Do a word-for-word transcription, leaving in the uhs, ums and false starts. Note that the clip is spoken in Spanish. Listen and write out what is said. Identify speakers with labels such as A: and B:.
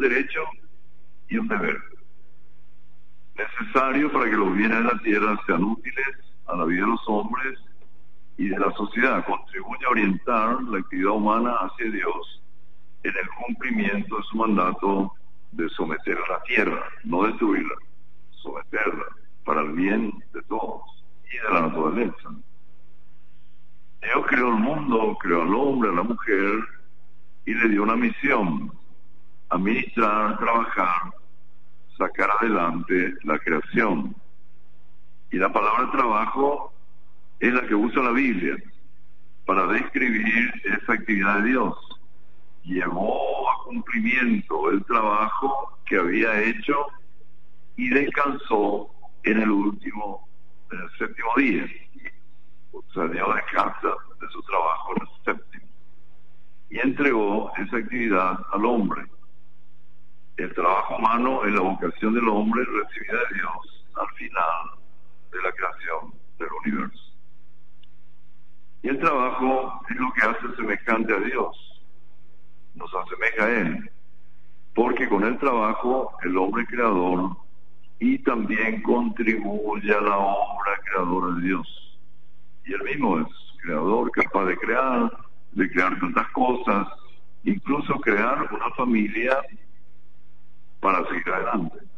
A: derecho y un deber. Necesario para que los bienes de la tierra sean útiles a la vida de los hombres y de la sociedad. Contribuye a orientar la actividad humana hacia Dios en el cumplimiento de su mandato de someter a la tierra, no destruirla, someterla para el bien de todos y de la naturaleza. Dios creó el mundo, creó al hombre, a la mujer, y le dio una misión: administrar, trabajar, sacar adelante la creación. Y la palabra trabajo es la que usa la Biblia para describir esa actividad de Dios. Llevó a cumplimiento el trabajo que había hecho y descansó en el último, en el séptimo día. O sea, Dios descansa de su trabajo en el séptimo. Y entregó esa actividad al hombre. El trabajo humano es la vocación del hombre recibida de Dios al final de la creación del universo. Y el trabajo es lo que hace semejante a Dios, nos asemeja a Él, porque con el trabajo el hombre es creador y también contribuye a la obra creadora de Dios. Y Él mismo es creador, capaz de crear, de crear tantas cosas, incluso crear una familia para seguir adelante.